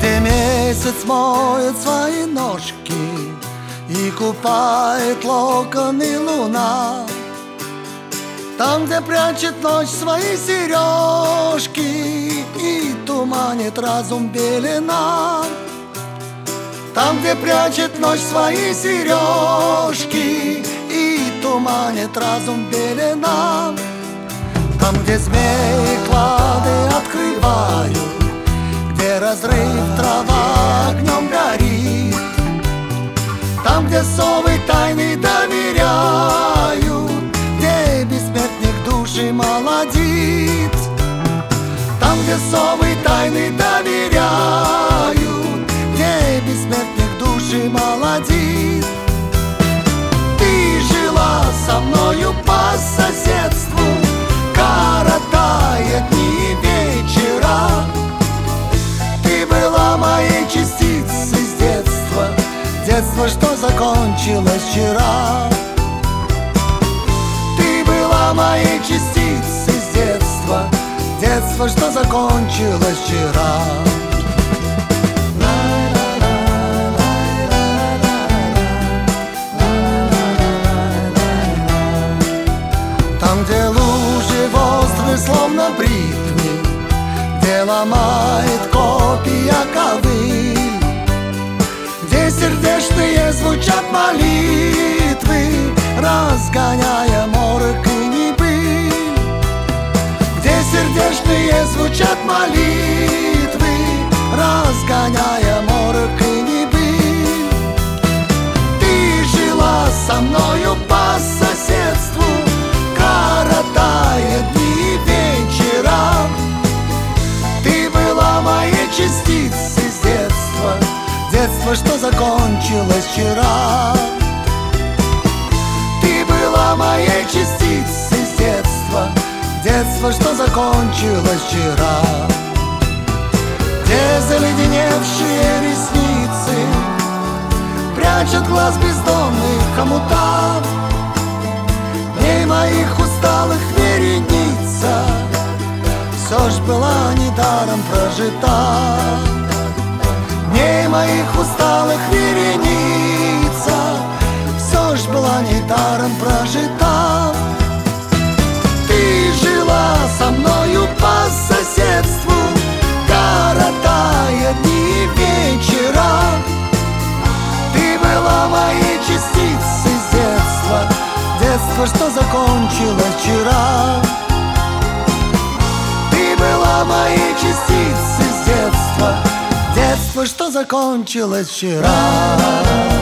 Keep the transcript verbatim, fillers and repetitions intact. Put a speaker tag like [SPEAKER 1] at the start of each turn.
[SPEAKER 1] где месяц моет свои ножки и купает локоны луна, там, где прячет ночь свои сережки и туманит разум белена. Там, где прячет ночь свои сережки и туманит разум белена. Там, где змеи клады открывают, где разрыв трава огнем горит, там, где совы тайны доверяют, где бессмертных души молодит. Там, где совы тайны доверяют, где бессмертных души молодит. Ты жила со мною по соседству, коротая дни и вечера. Ты была моей частицей с детства, детство, что закончилось вчера. Ты была моей частицей с детства, детство, что закончилось вчера. Там, где лужи острые, словно бритвы, где ломает копья ковыль, где сердечные звучат молитвы, разгоняя морок и небыль. Где сердечные звучат молитвы, разгоняя морок и небыль. Ты жила со мною по соседству, коротая дни и вечера. Ты была моей частицей с детства, детство, что закончилось вчера. Ты была моей частицей с детства, детство, что закончилось вчера. Где заледеневшие ресницы прячут глаз бездонных хомутов, дней моих усталых вереница все ж была недаром прожита. Дней моих усталых вереница все ж была недаром прожита. Ты жила со мною по соседству, коротая дни и вечера. Ты была моей частицей с детства, детство, что закончилось вчера. Ты была моей частицей с детства, детство, что закончилось вчера.